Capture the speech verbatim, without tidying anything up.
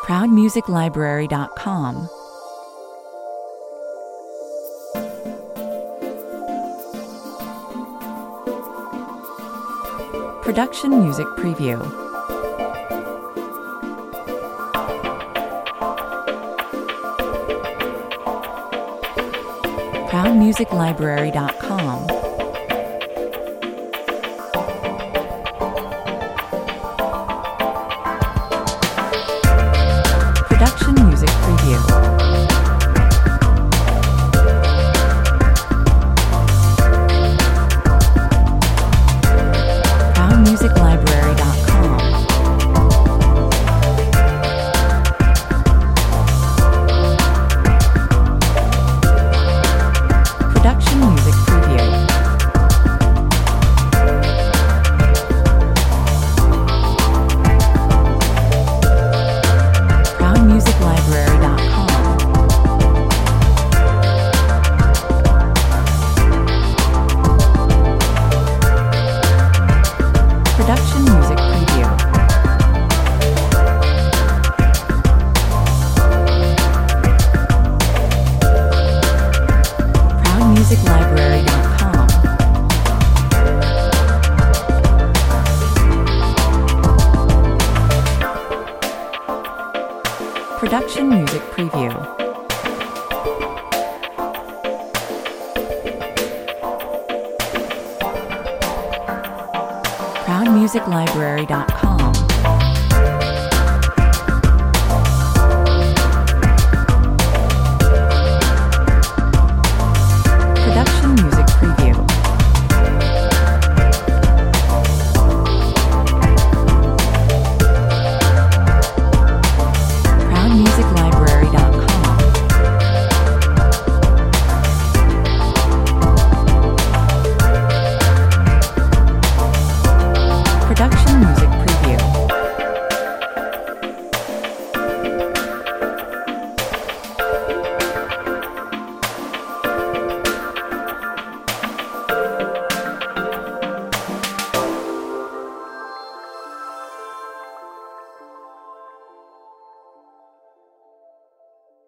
proud music library dot com. Production Music Preview. proud music library dot com. Production Music Preview. proud music library dot com. Production Music Preview. proud music library dot com. Production Music Preview. proud music library dot com. Production Music Preview. proud music library dot com.